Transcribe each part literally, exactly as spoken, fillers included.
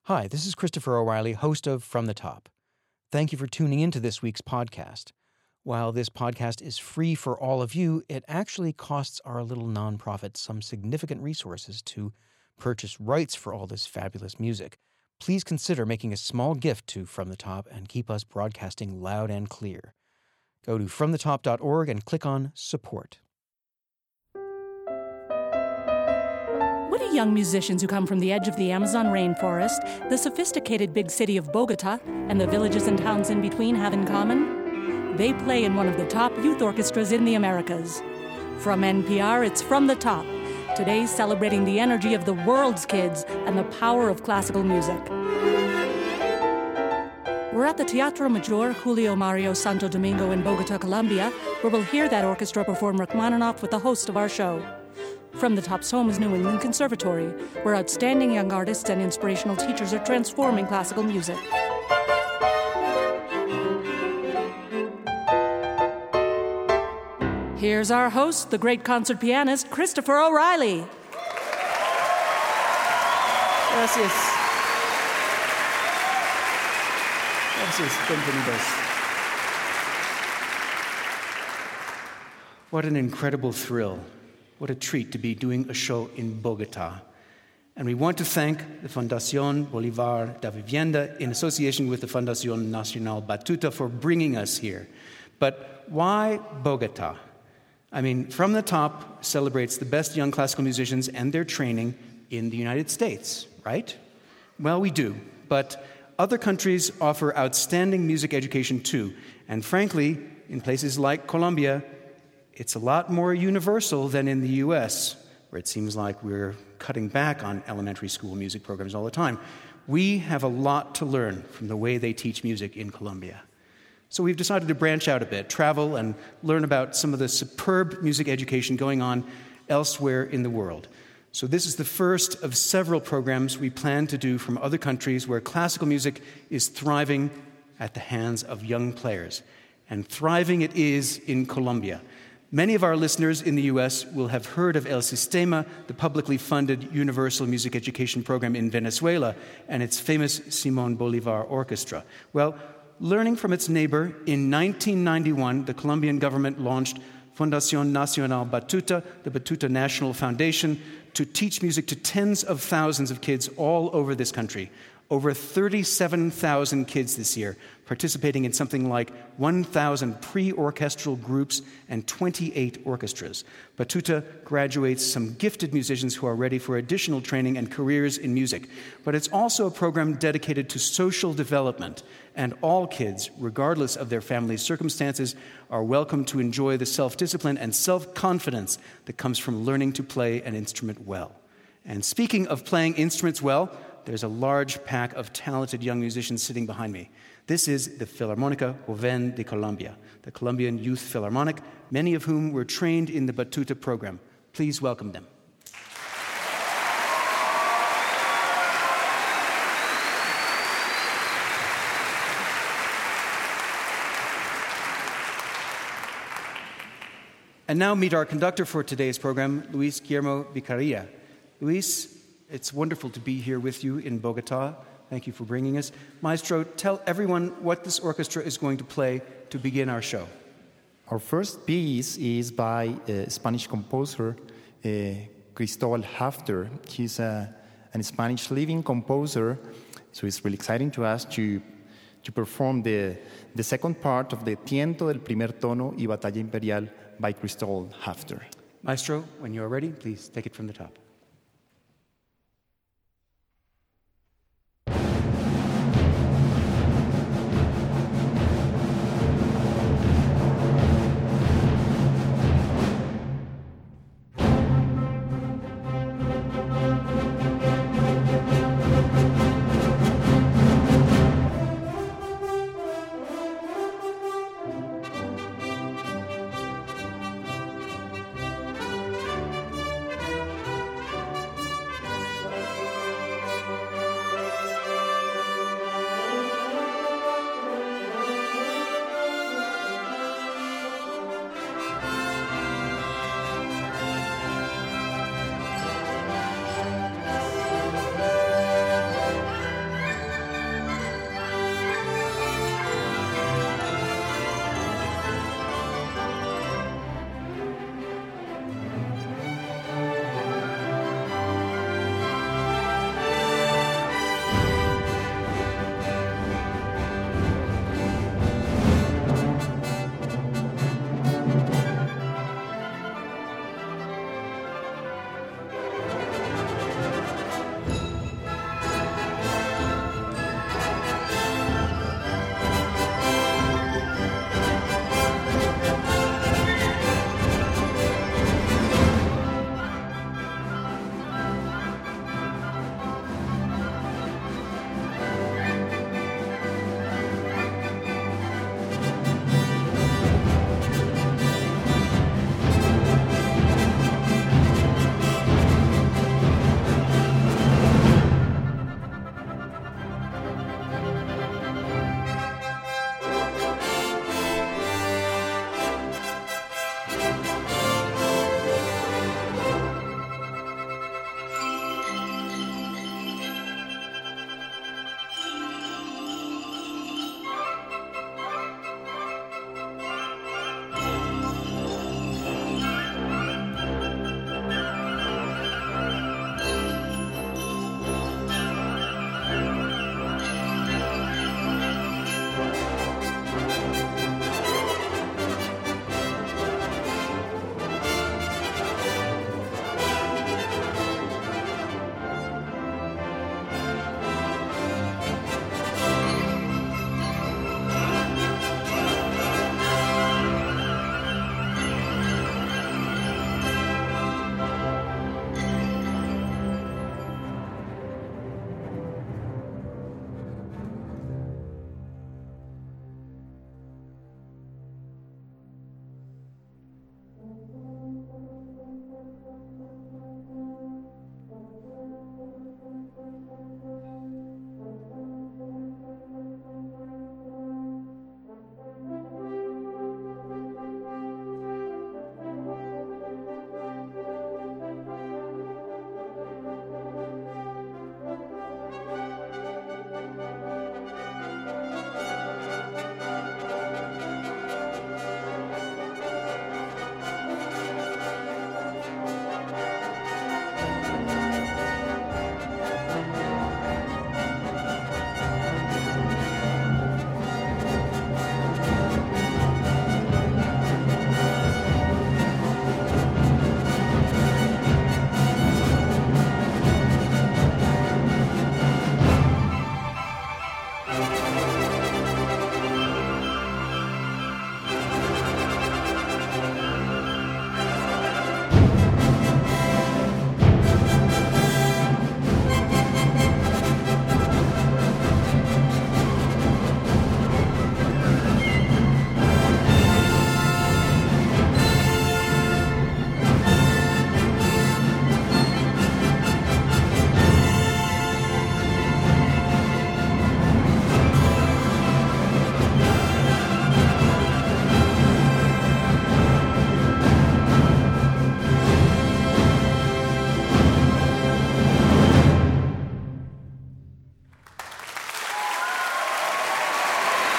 Hi, this is Christopher O'Reilly, host of From the Top. Thank you for tuning into this week's podcast. While this podcast is free for all of you, it actually costs our little nonprofit some significant resources to purchase rights for all this fabulous music. Please consider making a small gift to From the Top and keep us broadcasting loud and clear. Go to from the top dot org and click on Support. What do young musicians who come from the edge of the Amazon rainforest, the sophisticated big city of Bogota, and the villages and towns in between have in common? They play in one of the top youth orchestras in the Americas. From N P R, it's From the Top, today celebrating the energy of the world's kids and the power of classical music. We're at the Teatro Major Julio Mario Santo Domingo in Bogota, Colombia, where we'll hear that orchestra perform Rachmaninoff with the host of our show. From the Top's home is New England Conservatory, where outstanding young artists and inspirational teachers are transforming classical music. Here's our host, the great concert pianist, Christopher O'Reilly. Gracias. Gracias. Bienvenidos. What an incredible thrill. What a treat to be doing a show in Bogota. And we want to thank the Fundación Bolívar da Vivienda in association with the Fundación Nacional Batuta for bringing us here. But why Bogota? I mean, From the Top celebrates the best young classical musicians and their training in the United States, right? Well, we do, but other countries offer outstanding music education too. And frankly, in places like Colombia, it's a lot more universal than in the U S, where it seems like we're cutting back on elementary school music programs all the time. We have a lot to learn from the way they teach music in Colombia. So we've decided to branch out a bit, travel and learn about some of the superb music education going on elsewhere in the world. So this is the first of several programs we plan to do from other countries where classical music is thriving at the hands of young players. And thriving it is in Colombia. Many of our listeners in the U S will have heard of El Sistema, the publicly funded universal music education program in Venezuela, and its famous Simón Bolívar Orchestra. Well, learning from its neighbor, in nineteen ninety-one, the Colombian government launched Fundación Nacional Batuta, the Batuta National Foundation, to teach music to tens of thousands of kids all over this country. Over thirty-seven thousand kids this year, participating in something like one thousand pre-orchestral groups and twenty-eight orchestras. Batuta graduates some gifted musicians who are ready for additional training and careers in music. But it's also a program dedicated to social development, and all kids, regardless of their family's circumstances, are welcome to enjoy the self-discipline and self-confidence that comes from learning to play an instrument well. And speaking of playing instruments well, there's a large pack of talented young musicians sitting behind me. This is the Filarmónica Joven de Colombia, the Colombian Youth Philharmonic, many of whom were trained in the Batuta program. Please welcome them. And now meet our conductor for today's program, Luis Guillermo Vicaria. Luis, it's wonderful to be here with you in Bogota. Thank you for bringing us. Maestro, tell everyone what this orchestra is going to play to begin our show. Our first piece is by a Spanish composer, uh, Cristobal Hafter. He's a, a Spanish living composer, so it's really exciting to us to, to perform the, the second part of the Tiento del Primer Tono y Batalla Imperial by Cristobal Hafter. Maestro, when you're ready, please take it from the top.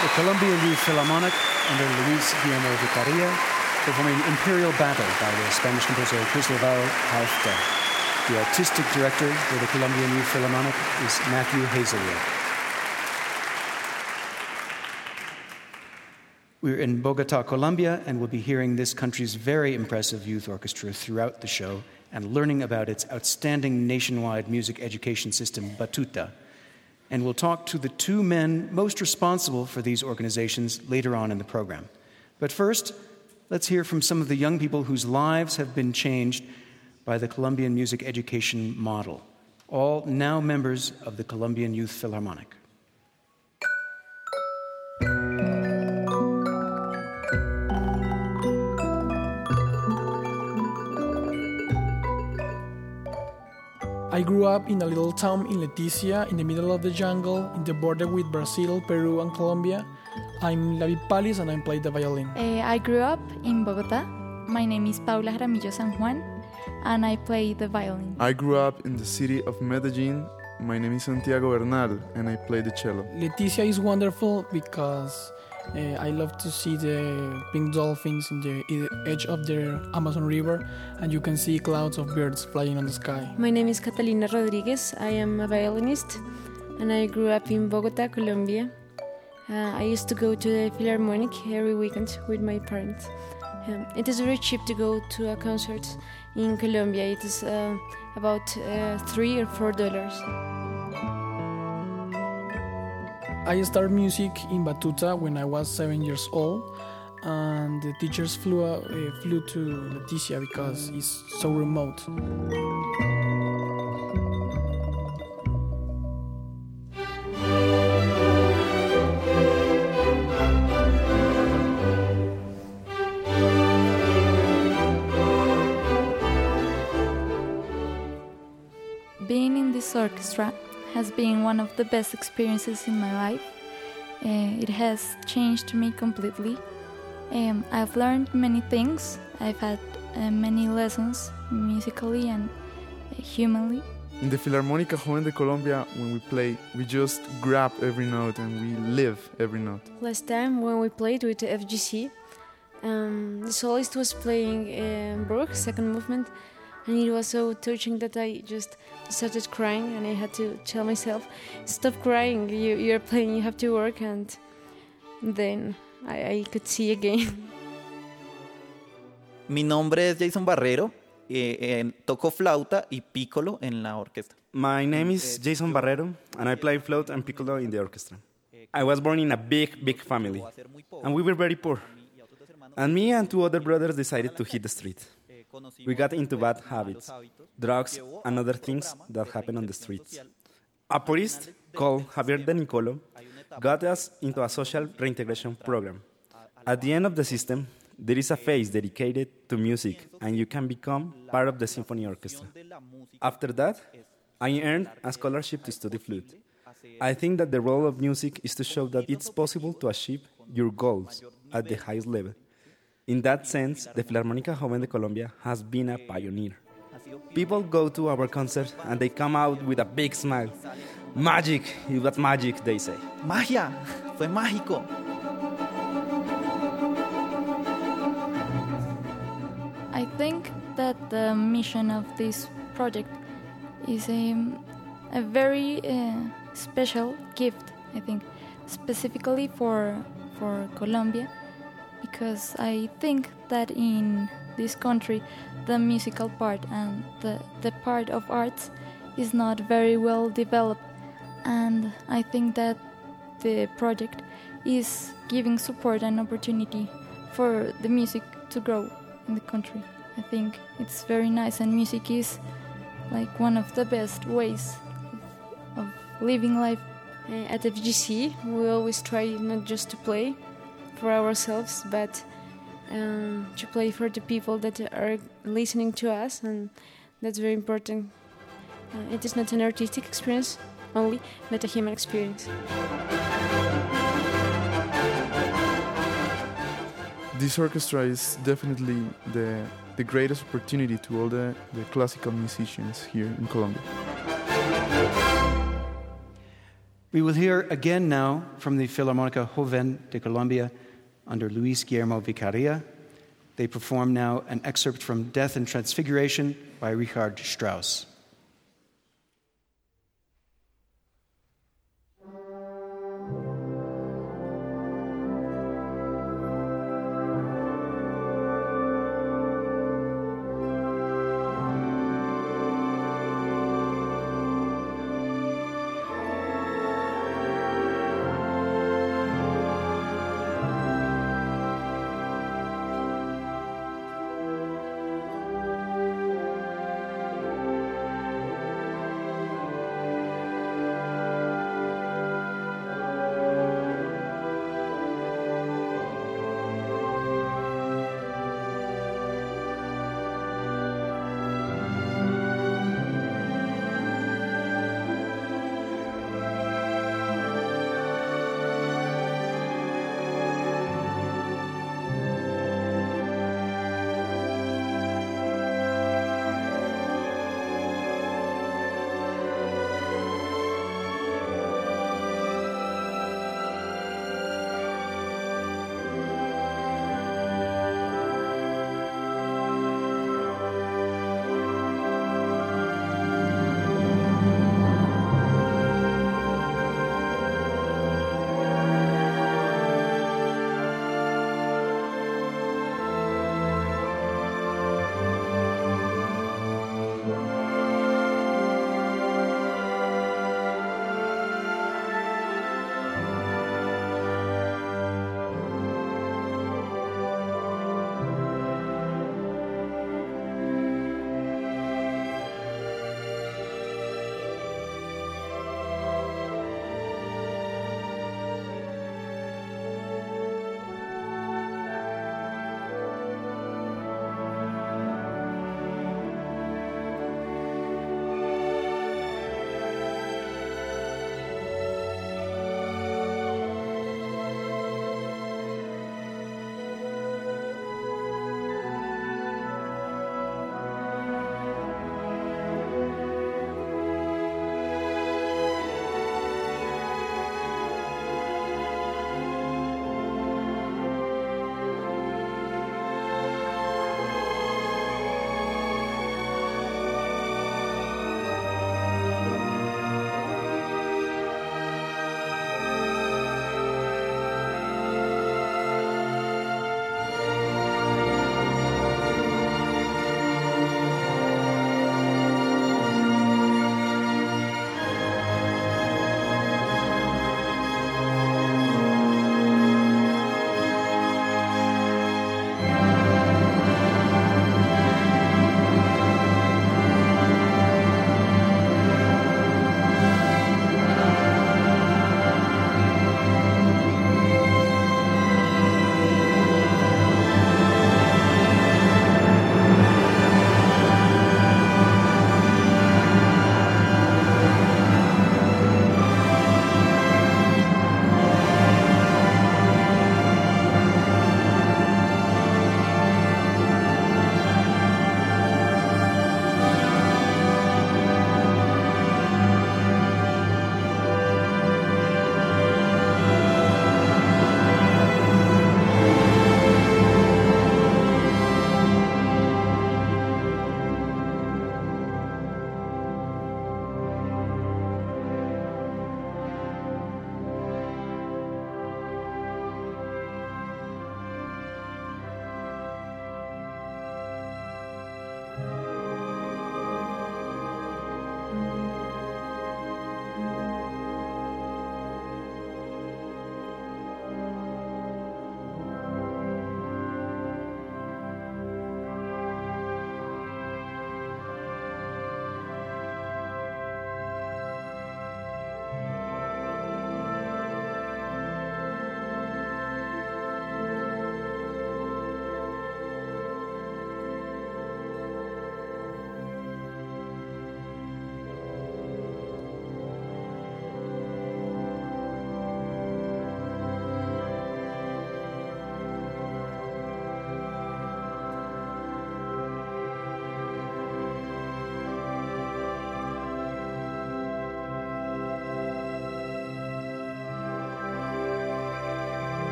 The Colombian Youth Philharmonic under Luis Guillermo Vicaria, performing Imperial Battle by the Spanish composer Cristóbal Halffter. The artistic director for the Colombian Youth Philharmonic is Matthew Hazelwood. We're in Bogota, Colombia, and we'll be hearing this country's very impressive youth orchestra throughout the show and learning about its outstanding nationwide music education system, Batuta. And we'll talk to the two men most responsible for these organizations later on in the program. But first, let's hear from some of the young people whose lives have been changed by the Colombian music education model, all now members of the Colombian Youth Philharmonic. I grew up in a little town in Leticia, in the middle of the jungle, in the border with Brazil, Peru, and Colombia. I'm David Palis, and I play the violin. Uh, I grew up in Bogota. My name is Paula Jaramillo San Juan, and I play the violin. I grew up in the city of Medellin. My name is Santiago Bernal, and I play the cello. Leticia is wonderful because uh, I love to see the pink dolphins in the edge of the Amazon River, and you can see clouds of birds flying on the sky. My name is Catalina Rodriguez. I am a violinist, and I grew up in Bogota, Colombia. Uh, I used to go to the Philharmonic every weekend with my parents. Um, it is very cheap to go to a concert in Colombia. It is uh, about uh, three or four dollars. I started music in Batuta when I was seven years old, and the teachers flew uh, flew to Leticia because it's so remote. Being in this orchestra has been one of the best experiences in my life. Uh, it has changed me completely. Um, I've learned many things. I've had uh, many lessons musically and uh, humanly. In the Filarmónica Joven de Colombia, when we play, we just grab every note and we live every note. Last time when we played with the F G C, um, the soloist was playing uh, Bruch, second movement, and it was so touching that I just started crying, and I had to tell myself, stop crying, you, you're playing, you have to work, and then I, I could see again. Mi nombre es Jason Barrero, eh, eh, toco flauta y piccolo en la orquesta. My name is Jason Barrero, and I play flute and piccolo in the orchestra. I was born in a big, big family, and we were very poor. And me and two other brothers decided to hit the street. We got into bad habits, drugs, and other things that happen on the streets. A priest called Javier de Nicolo got us into a social reintegration program. At the end of the system, there is a phase dedicated to music, and you can become part of the symphony orchestra. After that, I earned a scholarship to study flute. I think that the role of music is to show that it's possible to achieve your goals at the highest level. In that sense, the Filarmónica Joven de Colombia has been a pioneer. People go to our concert and they come out with a big smile. Magic! It was magic, they say. ¡Magia! ¡Fue mágico! I think that the mission of this project is a, a very uh, special gift, I think, specifically for, for Colombia, because I think that in this country the musical part and the, the part of arts is not very well developed, and I think that the project is giving support and opportunity for the music to grow in the country. I think it's very nice, and music is like one of the best ways of, of living life. Uh, at F G C, we always try not just to play for ourselves, but um, to play for the people that are listening to us, and that's very important. Uh, it is not an artistic experience only, but a human experience. This orchestra is definitely the, the greatest opportunity to all the, the classical musicians here in Colombia. We will hear again now from the Filarmónica Joven de Colombia under Luis Guillermo Vicaria. They perform now an excerpt from Death and Transfiguration by Richard Strauss.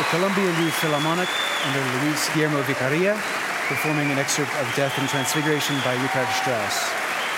Columbia Youth Philharmonic under Luis Guillermo Vicaria, performing an excerpt of Death and Transfiguration by Richard Strauss.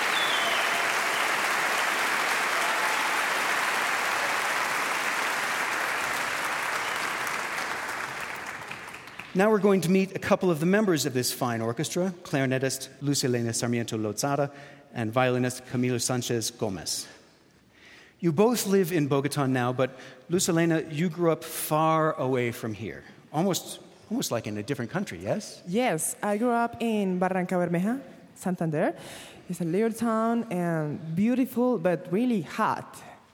Now we're going to meet a couple of the members of this fine orchestra, clarinetist Luz Helena Sarmiento Lozada and violinist Camilo Sanchez Gomez. You both live in Bogota now, but Luz Helena, you grew up far away from here, almost, almost like in a different country, yes? Yes, I grew up in Barranca Bermeja, Santander. It's a little town and beautiful, but really hot.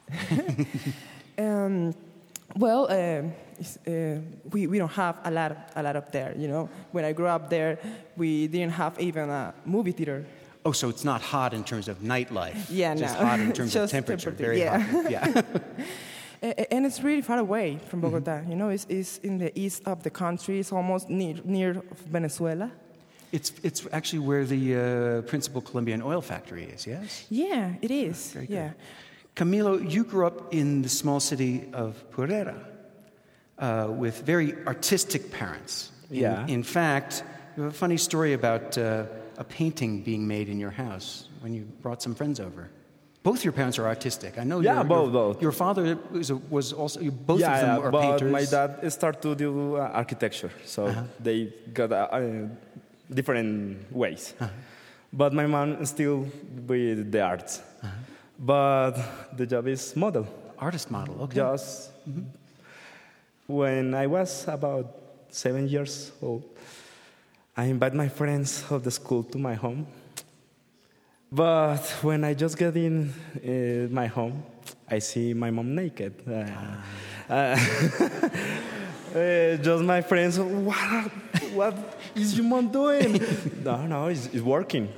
um, well, uh, uh, we, we don't have a lot, a lot up there, you know. When I grew up there, we didn't have even a movie theater. Oh, so it's not hot in terms of nightlife. Yeah, just no. hot in terms of temperature. temperature. Very yeah. hot. Yeah. And it's really far away from Bogota. Mm-hmm. You know, it's, it's in the east of the country. It's almost near, near Venezuela. It's it's actually where the uh, principal Colombian oil factory is, yes? Yeah, it is. Very yeah. good. Camilo, you grew up in the small city of Purera uh, with very artistic parents. In, Yeah. In fact, you have a funny story about uh, a painting being made in your house when you brought some friends over. Both your parents are artistic. I know. Yeah, your, both, your, both. Your father was, a, was also. Both yeah, of them yeah, are but painters. my dad started to do uh, architecture, so Uh-huh. they got uh, uh, different ways. Uh-huh. But my mom still with the arts. Uh-huh. But the job is model. Artist model. Okay. Just when I was about seven years old, I invite my friends of the school to my home. But when I just get in uh, my home, I see my mom naked. Uh, uh, uh, just my friends, what, what is your mom doing? no, no, it's, it's working.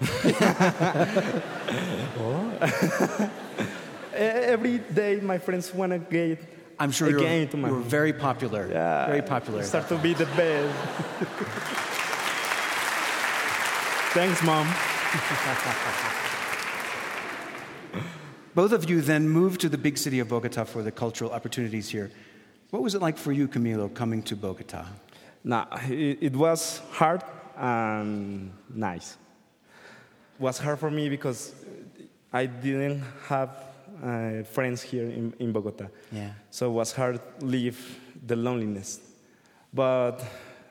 Every day my friends want to get I'm sure again you're, to my you're home. very popular. Yeah, Very popular. Start to be the best. Thanks, Mom. Both of you then moved to the big city of Bogota for the cultural opportunities here. What was it like for you, Camilo, coming to Bogota? Nah, it, it was hard and nice. It was hard for me because I didn't have uh, friends here in, in Bogota. Yeah. So it was hard to leave the loneliness. But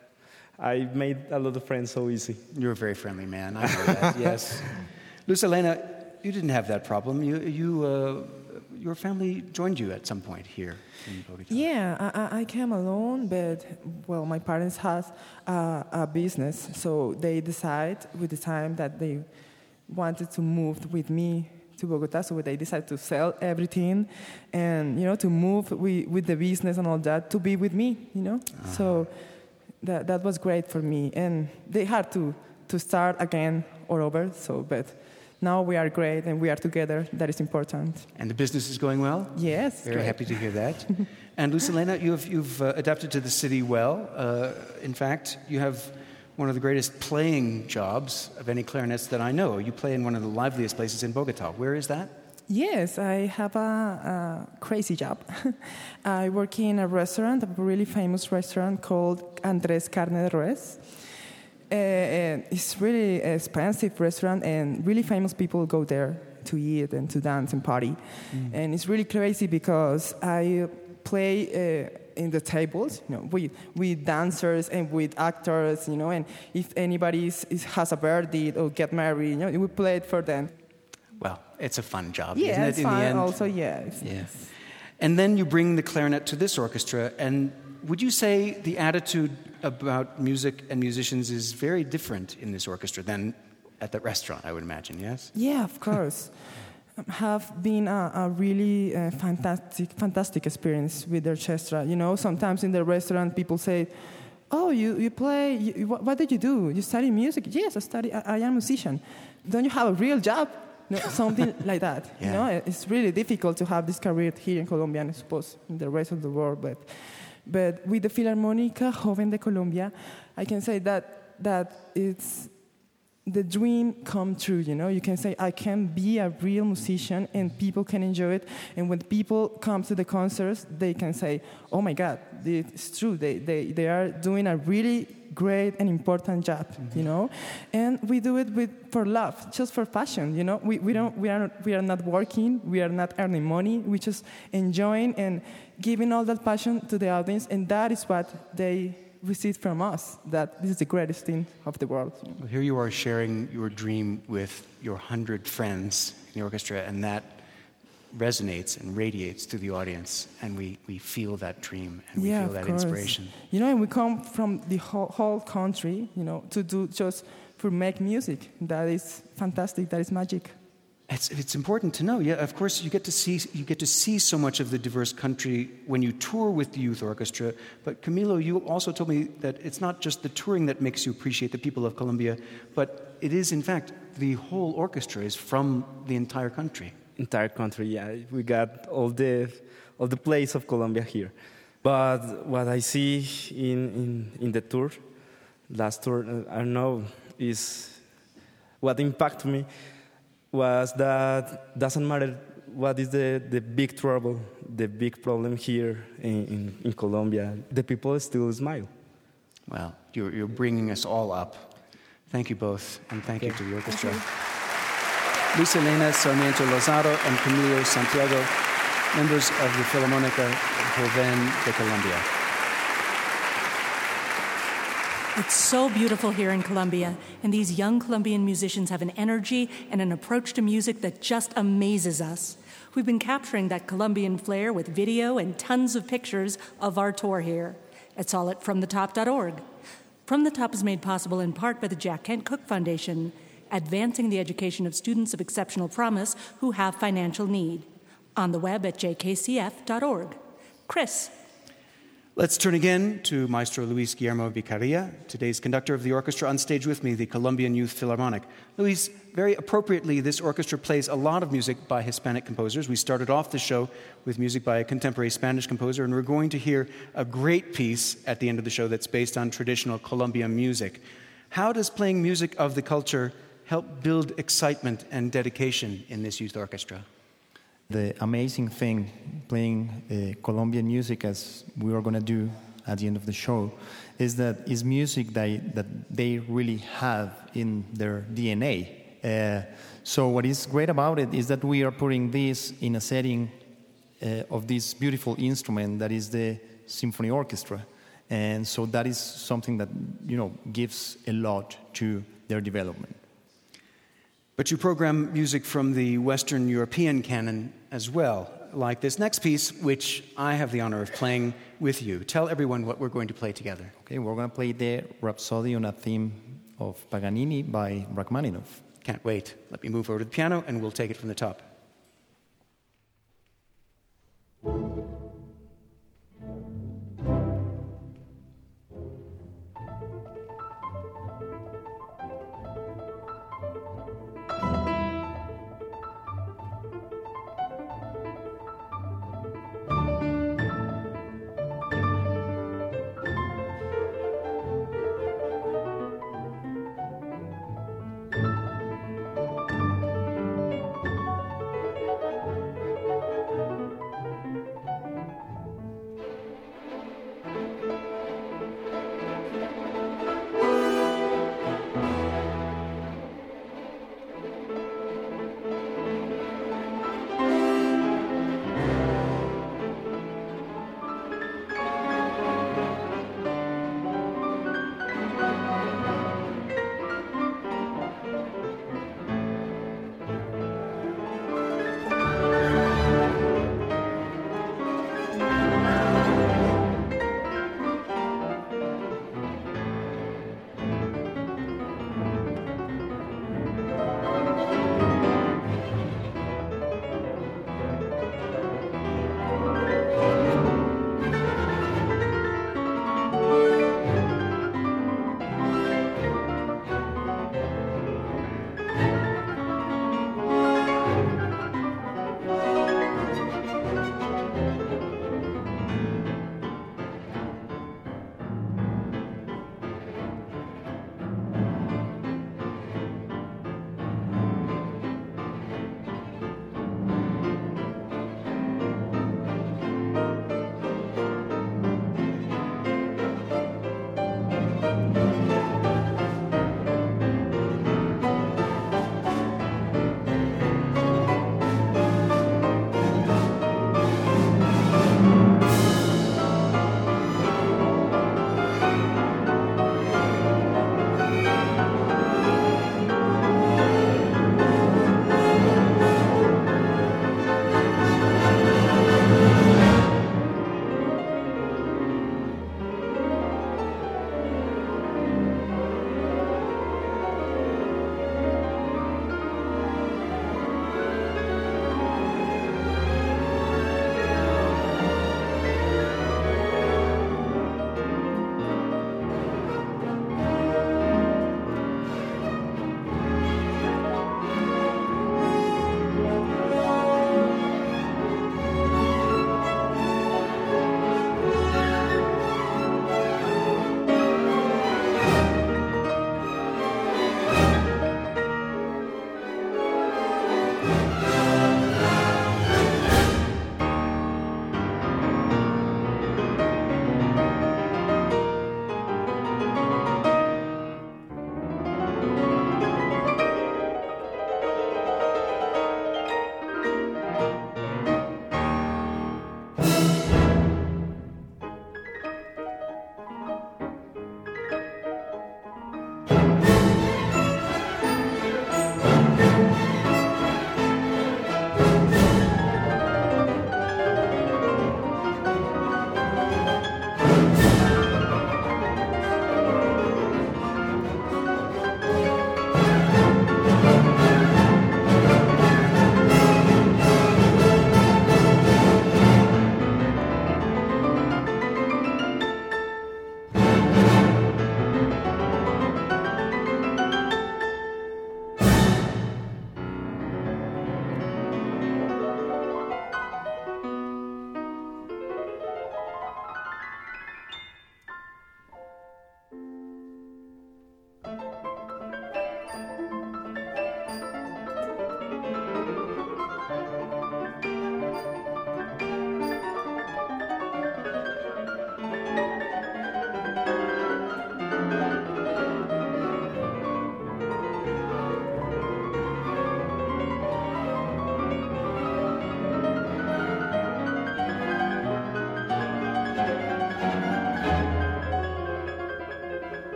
I made a lot of friends so easy. You're a very friendly man. I know that, yes. Luz Helena, you didn't have that problem. You, you, uh, your family joined you at some point here in Bogota. Yeah, I, I came alone, but, well, my parents have uh, a business, so they decide with the time that they wanted to move with me to Bogota, so they decided to sell everything and, you know, to move with, with the business and all that, to be with me, you know? Uh-huh. So that that was great for me. And they had to, to start again all over, so, but now we are great and we are together. That is important. And the business is going well? Yes. Very great. happy to hear that. And Luz Helena, you've, you've uh, adapted to the city well. Uh, in fact, you have one of the greatest playing jobs of any clarinetist that I know. You play in one of the liveliest places in Bogota. Where is that? Yes, I have a, a crazy job. I work in a restaurant, a really famous restaurant called Andrés Carne de Res. Uh, and it's really expensive restaurant, and really famous people go there to eat and to dance and party. Mm. And it's really crazy because I play uh, in the tables, you know, with, with dancers and with actors, you know, and if anybody is, is, has a birthday or get married, you know, we play it for them. Well, it's a fun job, yeah, isn't it, it's in fun the end? also, yeah. It's, yeah. It's, and then you bring the clarinet to this orchestra, and would you say the attitude about music and musicians is very different in this orchestra than at the restaurant, I would imagine, yes? Yeah, of course. Have been a, a really uh, fantastic, fantastic experience with the orchestra. You know, sometimes in the restaurant, people say, "Oh, you, you play? You, what, what did you do? You study music?" "Yes, I study. I, I am a musician." "Don't you have a real job?" No, something like that. Yeah. You know, it's really difficult to have this career here in Colombia, and I suppose in the rest of the world. But, but with the Filarmónica Joven de Colombia, I can say that that it's the dream come true, you know? You can say, I can be a real musician and people can enjoy it. And when people come to the concerts, they can say, oh my God, it's true. They, they, they are doing a really great and important job, mm-hmm. you know? And we do it with for love, just for passion, you know? We, we, don't, we, are, we are not working, we are not earning money, we're just enjoying and giving all that passion to the audience, and that is what they receive from us, that this is the greatest thing of the world. Well, here you are sharing your dream with your hundred friends in the orchestra, and that resonates and radiates to the audience, and we, we feel that dream and we yeah, feel that course. inspiration. You know, and we come from the whole, whole country, you know, to do just for make music. That is fantastic. That is magic. It's, it's important to know. Yeah, of course, you get to see you get to see so much of the diverse country when you tour with the youth orchestra. But Camilo, you also told me that it's not just the touring that makes you appreciate the people of Colombia, but it is, in fact, the whole orchestra is from the entire country. Entire country, yeah. We got all the all the plays of Colombia here. But what I see in in, in the tour, last tour, I don't know, is what impacted me. Was that doesn't matter what is the, the big trouble, the big problem here in, in, in Colombia, the people still smile. Well, you're, you're bringing us all up. Thank you both, and thank yeah. you to the orchestra. Luis Elena Sarmiento Lozado and Camilo Santiago, members of the Filarmónica Joven de Colombia. It's so beautiful here in Colombia, and these young Colombian musicians have an energy and an approach to music that just amazes us. We've been capturing that Colombian flair with video and tons of pictures of our tour here. It's all at from the top dot org. From the Top is made possible in part by the Jack Kent Cooke Foundation, advancing the education of students of exceptional promise who have financial need. On the web at j k c f dot org. Chris. Let's turn again to Maestro Luis Guillermo Vicaria, today's conductor of the orchestra. On stage with me, the Colombian Youth Philharmonic. Luis, very appropriately, this orchestra plays a lot of music by Hispanic composers. We started off the show with music by a contemporary Spanish composer, and we're going to hear a great piece at the end of the show that's based on traditional Colombian music. How does playing music of the culture help build excitement and dedication in this youth orchestra? The amazing thing playing uh, Colombian music, as we are going to do at the end of the show, is that it's music that, that they really have in their D N A. Uh, so what is great about it is that we are putting this in a setting uh, of this beautiful instrument that is the symphony orchestra. And so that is something that, you know, gives a lot to their development. But you program music from the Western European canon as well, like this next piece, which I have the honor of playing with you. Tell everyone what we're going to play together. Okay, we're going to play the Rhapsody on a Theme of Paganini by Rachmaninoff. Can't wait. Let me move over to the piano and we'll take it from the top.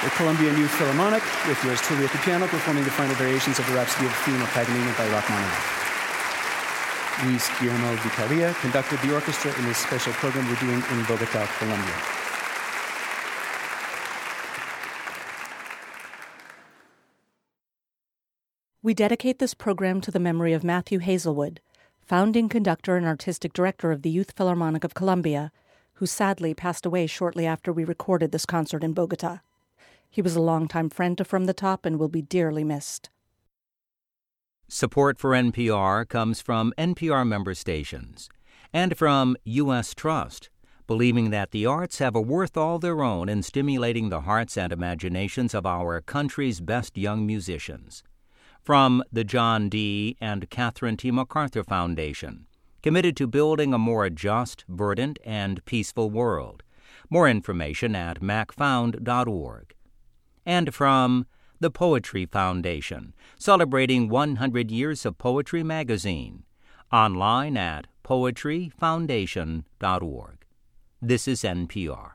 the Colombian Youth Philharmonic, with yours truly at the piano, performing the final variations of the Rhapsody of Fino Paganini by Rachmaninoff. Luis Guillermo Vitaria conducted the orchestra in this special program we're doing in Bogota, Colombia. We dedicate this program to the memory of Matthew Hazelwood, founding conductor and artistic director of the Youth Philharmonic of Colombia, who sadly passed away shortly after we recorded this concert in Bogota. He was a longtime friend to From the Top and will be dearly missed. Support for N P R comes from N P R member stations and from U S Trust, believing that the arts have a worth all their own in stimulating the hearts and imaginations of our country's best young musicians. From the John D. and Catherine T. MacArthur Foundation, committed to building a more just, verdant, and peaceful world. More information at mac found dot org. And from the Poetry Foundation, celebrating one hundred years of Poetry magazine, online at poetry foundation dot org. This is N P R.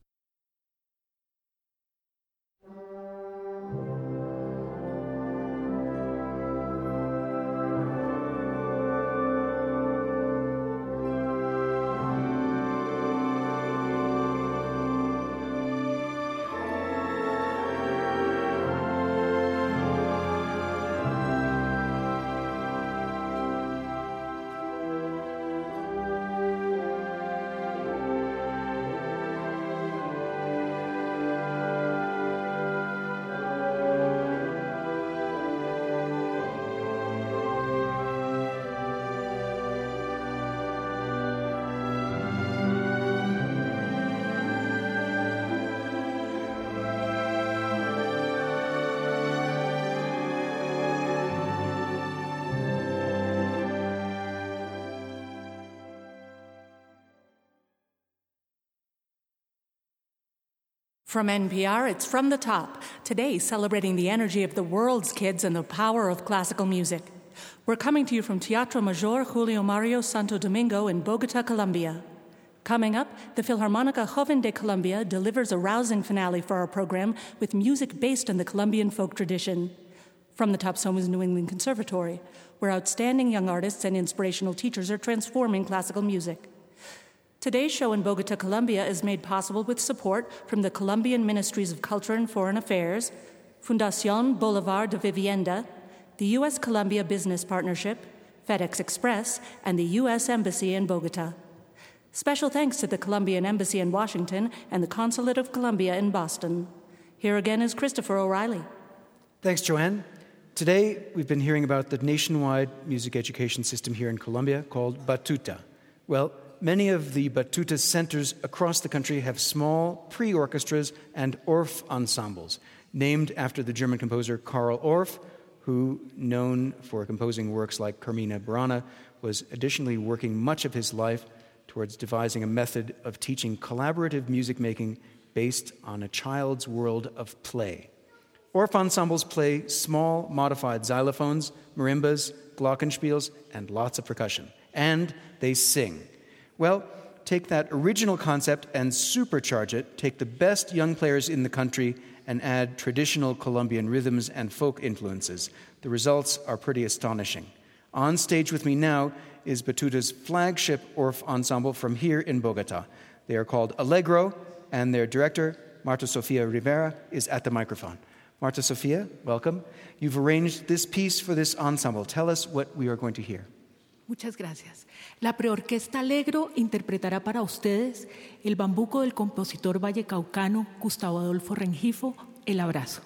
From N P R, it's From the Top, today celebrating the energy of the world's kids and the power of classical music. We're coming to you from Teatro Major Julio Mario Santo Domingo in Bogota, Colombia. Coming up, the Filharmonica Joven de Colombia delivers a rousing finale for our program with music based on the Colombian folk tradition. From the Top's home is New England Conservatory, where outstanding young artists and inspirational teachers are transforming classical music. Today's show in Bogota, Colombia is made possible with support from the Colombian Ministries of Culture and Foreign Affairs, Fundación Bolívar de Vivienda, the U S Colombia Business Partnership, FedEx Express, and the U S Embassy in Bogota. Special thanks to the Colombian Embassy in Washington and the Consulate of Colombia in Boston. Here again is Christopher O'Reilly. Thanks, Joanne. Today, we've been hearing about the nationwide music education system here in Colombia called Batuta. Well, many of the Batuta centers across the country have small pre-orchestras and Orff ensembles, named after the German composer Karl Orff, who, known for composing works like Carmina Burana, was additionally working much of his life towards devising a method of teaching collaborative music making based on a child's world of play. Orff ensembles play small, modified xylophones, marimbas, glockenspiels, and lots of percussion. And they sing. Well, take that original concept and supercharge it, take the best young players in the country and add traditional Colombian rhythms and folk influences. The results are pretty astonishing. On stage with me now is Batuta's flagship Orff ensemble from here in Bogota. They are called Allegro, and their director, Marta Sofia Rivera, is at the microphone. Marta Sofia, welcome. You've arranged this piece for this ensemble. Tell us what we are going to hear. Muchas gracias. La Preorquesta Allegro interpretará para ustedes el bambuco del compositor vallecaucano Gustavo Adolfo Rengifo, El Abrazo.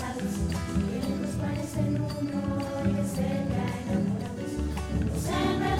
Sembra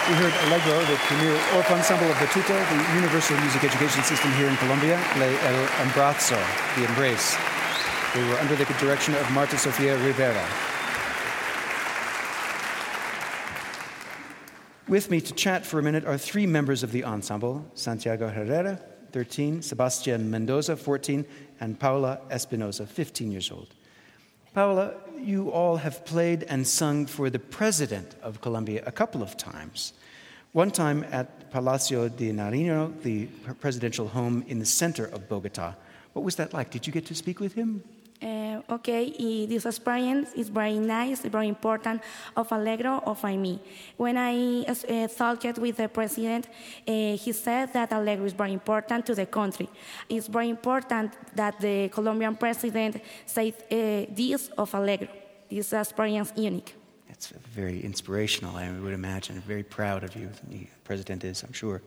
We heard Allegro, the premier orc ensemble of Batuta, the universal music education system here in Colombia, Le El Abrazo, the embrace. They were under the direction of Marta Sofia Rivera. With me to chat for a minute are three members of the ensemble: Santiago Herrera, thirteen, Sebastian Mendoza, fourteen, and Paula Espinosa, fifteen years old. Paula, you all have played and sung for the president of Colombia a couple of times. One time at Palacio de Nariño, the presidential home in the center of Bogota. What was that like? Did you get to speak with him? Uh, okay, this experience is very nice, very important of Allegro, of me. When I uh, talked with the president, uh, he said that Allegro is very important to the country. It's very important that the Colombian president said uh, this of Allegro. This experience unique. It's very inspirational, I would imagine. Very proud of you, the president is, I'm sure.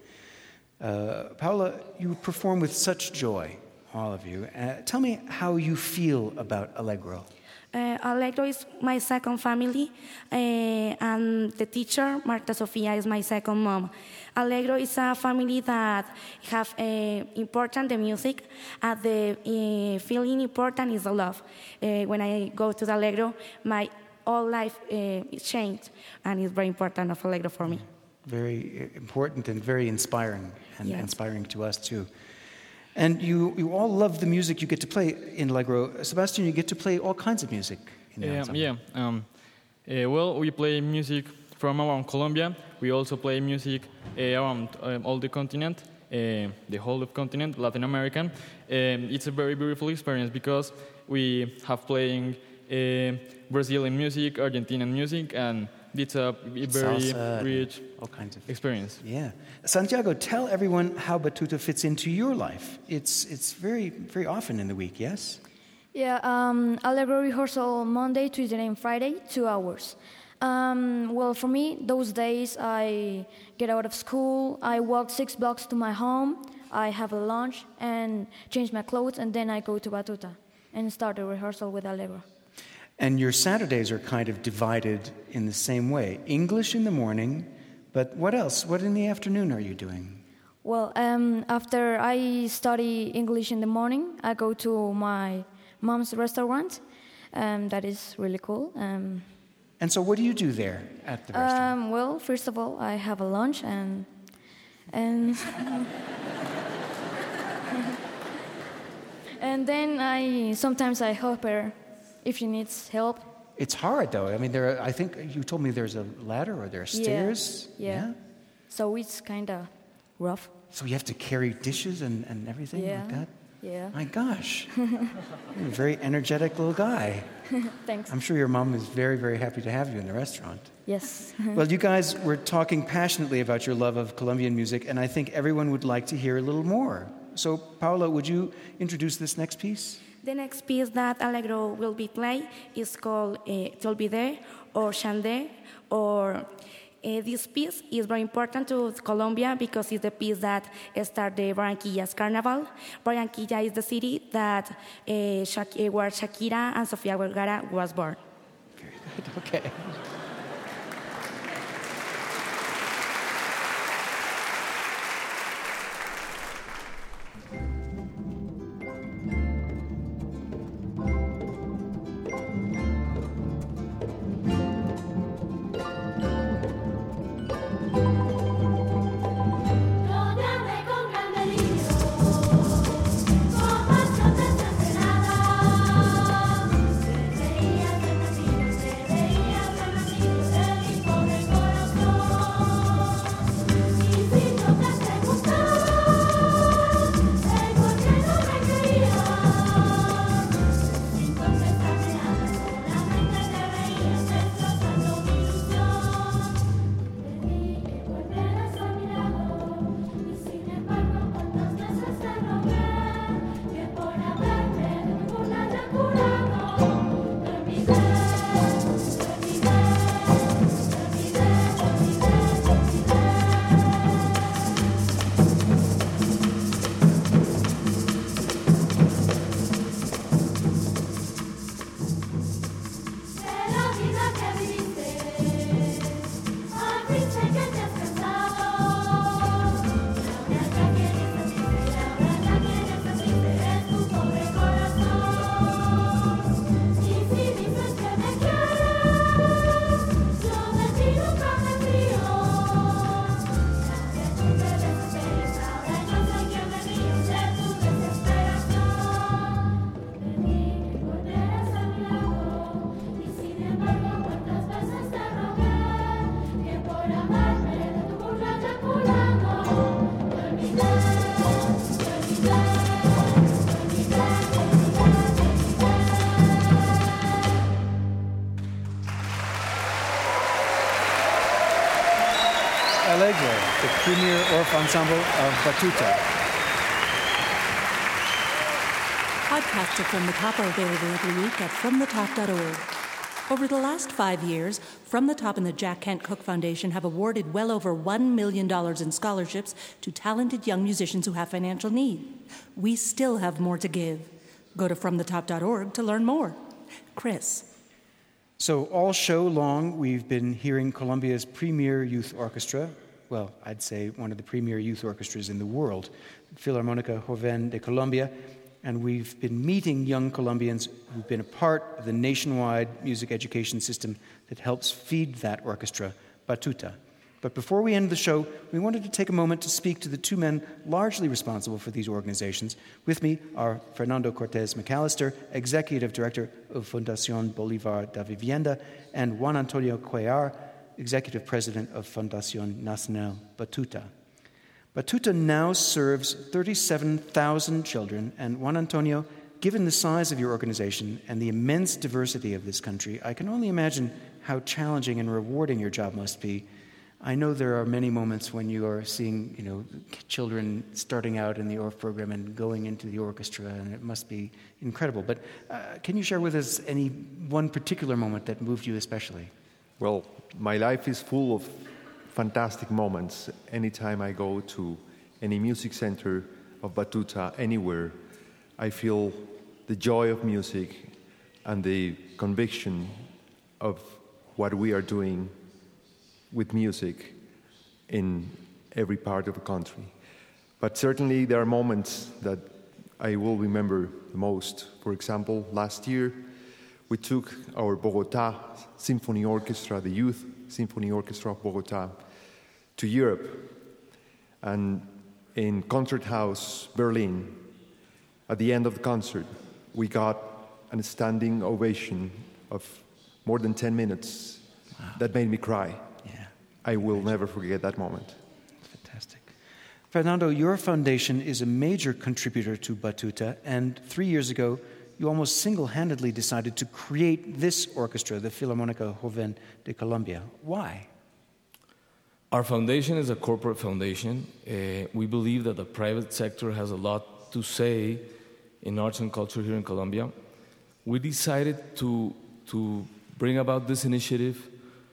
Uh, Paula, you perform with such joy. All of you. Uh, tell me how you feel about Allegro. Uh, Allegro is my second family, uh, and the teacher, Marta Sofia, is my second mom. Allegro is a family that have uh, important the music, and the uh, feeling important is the love. Uh, when I go to the Allegro, my whole life uh, is changed, and it's very important of Allegro for me. Very important and very inspiring, and yes. inspiring to us too. And you, you all love the music you get to play in Allegro. Sebastian, you get to play all kinds of music in the uh, ensemble. Yeah. Um, uh, well, we play music from around Colombia. We also play music uh, around um, all the continent, uh, the whole of continent, Latin American. Um, it's a very beautiful experience because we have playing uh, Brazilian music, Argentinian music, and it's a very Salsa, rich all kinds of experience. Yeah. Santiago, tell everyone how Batuta fits into your life. It's it's very, very often in the week, yes? Yeah, um, Allegro rehearsal Monday, Tuesday, and Friday, two hours. Um, well, for me, those days I get out of school, I walk six blocks to my home, I have a lunch and change my clothes, and then I go to Batuta and start a rehearsal with Allegro. And your Saturdays are kind of divided in the same way. English in the morning, but what else? What in the afternoon are you doing? Well, um, after I study English in the morning, I go to my mom's restaurant. Um, that is really cool. Um, and so what do you do there at the restaurant? Um, well, first of all, I have a lunch and... and and then I sometimes I help her if she needs help. It's hard, though. I mean, there. Are, I think you told me there's a ladder or there are stairs. Yeah. yeah. yeah? So it's kind of rough. So you have to carry dishes and, and everything yeah. like that? Yeah. My gosh. You're a very energetic little guy. Thanks. I'm sure your mom is very, very happy to have you in the restaurant. Yes. Well, you guys were talking passionately about your love of Colombian music, and I think everyone would like to hear a little more. So, Paula, would you introduce this next piece? The next piece that Allegro will be playing is called uh, Te Olvidé or Chandé. Or uh, this piece is very important to Colombia because it's the piece that started the Barranquilla's Carnival. Barranquilla is the city that uh, Shak- uh, where Shakira and Sofia Vergara was born. Very good. Okay. Veía, Allegro, the premier Orff ensemble of Batuta. Podcasts of From the Top are available every week at from the top dot org. Over the last five years, From the Top and the Jack Kent Cooke Foundation have awarded well over one million dollars in scholarships to talented young musicians who have financial need. We still have more to give. Go to from the top dot org to learn more. Chris. So all show long, we've been hearing Colombia's premier youth orchestra, well, I'd say one of the premier youth orchestras in the world, Filarmónica Joven de Colombia, and we've been meeting young Colombians who've been a part of the nationwide music education system that helps feed that orchestra, Batuta. But before we end the show, we wanted to take a moment to speak to the two men largely responsible for these organizations. With me are Fernando Cortés McAllister, Executive Director of Fundación Bolívar da Vivienda, and Juan Antonio Cuellar, Executive President of Fundación Nacional Batuta. Batuta now serves thirty-seven thousand children, and Juan Antonio, given the size of your organization and the immense diversity of this country, I can only imagine how challenging and rewarding your job must be. I know there are many moments when you are seeing, you know, children starting out in the Orff program and going into the orchestra, and it must be incredible. But uh, can you share with us any one particular moment that moved you especially? Well, my life is full of fantastic moments. Anytime I go to any music center of Batuta, anywhere, I feel the joy of music and the conviction of what we are doing with music in every part of the country. But certainly there are moments that I will remember the most. For example, last year we took our Bogotá Symphony Orchestra, the Youth Symphony Orchestra of Bogotá, to Europe. And in Concert House, Berlin, at the end of the concert, we got a standing ovation of more than ten minutes. Wow. That made me cry. I will never forget that moment. Fantastic. Fernando, your foundation is a major contributor to Batuta, and three years ago, you almost single-handedly decided to create this orchestra, the Filarmónica Joven de Colombia. Why? Our foundation is a corporate foundation. Uh, we believe that the private sector has a lot to say in arts and culture here in Colombia. We decided to, to bring about this initiative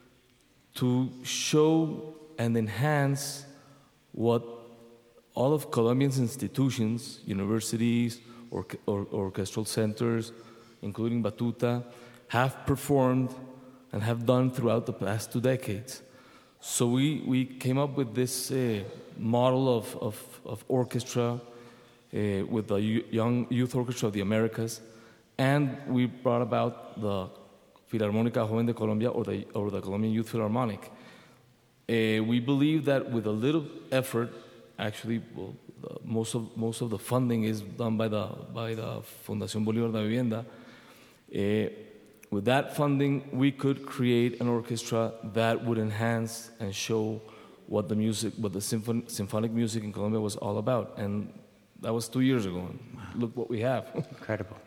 to show and enhance what all of Colombia's institutions, universities, or, or, orchestral centers, including Batuta, have performed and have done throughout the past two decades. So we, we came up with this uh, model of, of, of orchestra uh, with the Young Youth Orchestra of the Americas, and we brought about the Filarmónica Joven de Colombia, or the, or the Colombian Youth Philharmonic. Uh, we believe that with a little effort, actually, well, the, most of most of the funding is done by the by the Fundación Bolívar da Vivienda. Uh, with that funding, we could create an orchestra that would enhance and show what the music, what the symphon- symphonic music in Colombia was all about, and that was two years ago. And wow. Look what we have! Incredible.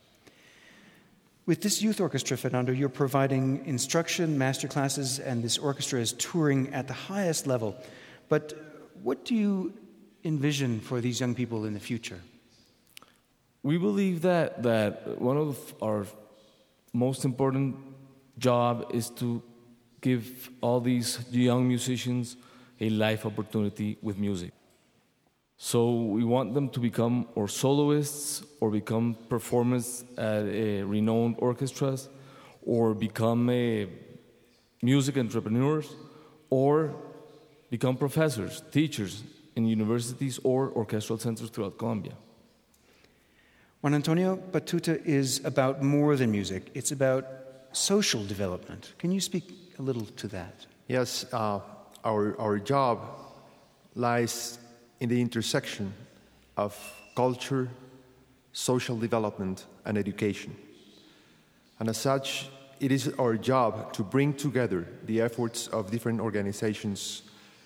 With this youth orchestra, Fernando, you're providing instruction, master classes, and this orchestra is touring at the highest level. But what do you envision for these young people in the future? We believe that, that one of our most important job is to give all these young musicians a life opportunity with music. So we want them to become or soloists, or become performers at uh, renowned orchestras, or become uh, music entrepreneurs, or become professors, teachers in universities or orchestral centers throughout Colombia. Juan Antonio, Batuta is about more than music. It's about social development. Can you speak a little to that? Yes, uh, our, our job lies in the intersection of culture, social development, and education. And as such, it is our job to bring together the efforts of different organizations,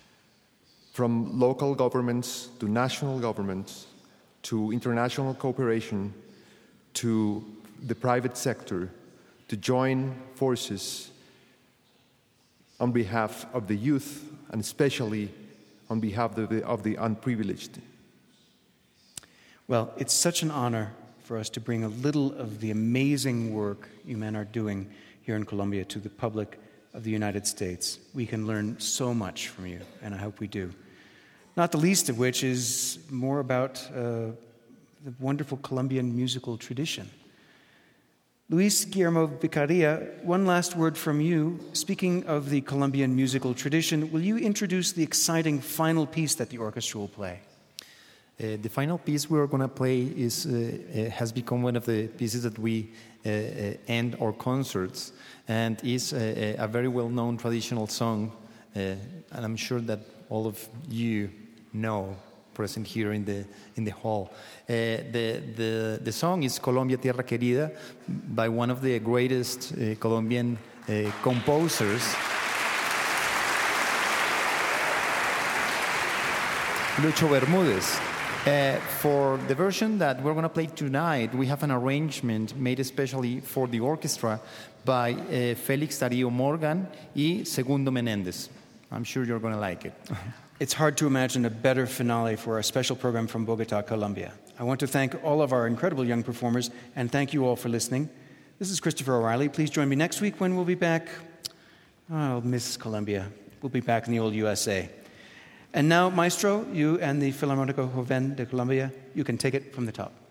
from local governments to national governments, to international cooperation, to the private sector, to join forces on behalf of the youth and especially on behalf of the, of the unprivileged. Well, it's such an honor for us to bring a little of the amazing work you men are doing here in Colombia to the public of the United States. We can learn so much from you, and I hope we do. Not the least of which is more about uh, the wonderful Colombian musical tradition. Luis Guillermo Vicaria, one last word from you. Speaking of the Colombian musical tradition, will you introduce the exciting final piece that the orchestra will play? Uh, the final piece we're going to play is uh, uh, has become one of the pieces that we uh, uh, end our concerts, and is a, a very well-known traditional song, uh, and I'm sure that all of you know, present here in the in the hall. Uh, the the the song is Colombia Tierra Querida by one of the greatest uh, Colombian uh, composers, Lucho Bermúdez. Uh, for the version that we're going to play tonight, we have an arrangement made especially for the orchestra by uh, Felix Darío Morgan y Segundo Menéndez. I'm sure you're going to like it. It's hard to imagine a better finale for our special program from Bogota, Colombia. I want to thank all of our incredible young performers, and thank you all for listening. This is Christopher O'Reilly. Please join me next week when we'll be back. Oh, Miss Colombia. We'll be back in the old U S A. And now, Maestro, you and the Filarmónico Joven de Colombia, you can take it from the top.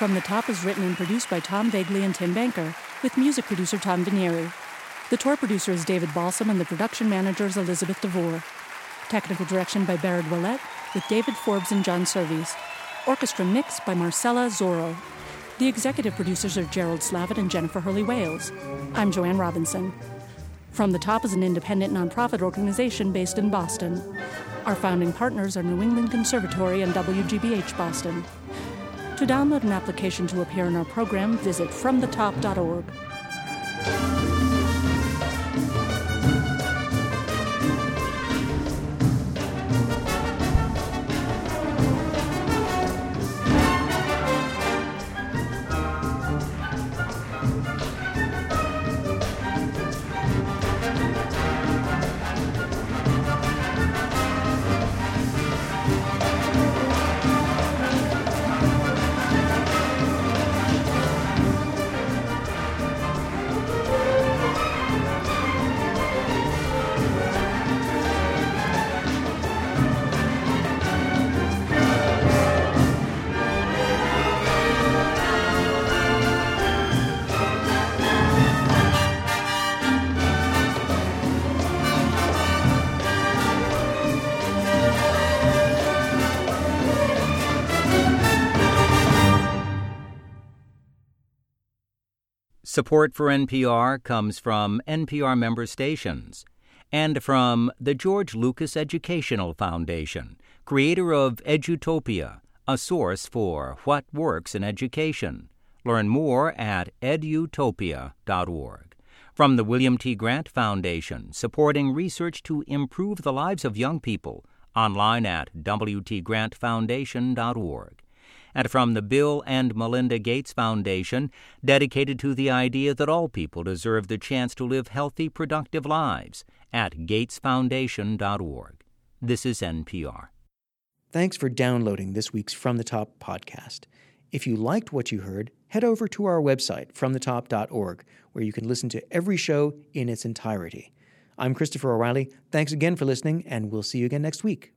From the Top is written and produced by Tom Vagley and Tim Banker, with music producer Tom Vinieri. The tour producer is David Balsam, and the production manager is Elizabeth DeVore. Technical direction by Barrett Willett, with David Forbes and John Surveys. Orchestra mix by Marcella Zorro. The executive producers are Gerald Slavitt and Jennifer Hurley-Wales. I'm Joanne Robinson. From the Top is an independent nonprofit organization based in Boston. Our founding partners are New England Conservatory and W G B H Boston. To download an application to appear in our program, visit from the top dot org. Support for N P R comes from N P R member stations and from the George Lucas Educational Foundation, creator of Edutopia, a source for what works in education. Learn more at edutopia dot org. From the William T. Grant Foundation, supporting research to improve the lives of young people, online at w t grant foundation dot org. And from the Bill and Melinda Gates Foundation, dedicated to the idea that all people deserve the chance to live healthy, productive lives, at gates foundation dot org. This is N P R. Thanks for downloading this week's From the Top podcast. If you liked what you heard, head over to our website, from the top dot org, where you can listen to every show in its entirety. I'm Christopher O'Reilly. Thanks again for listening, and we'll see you again next week.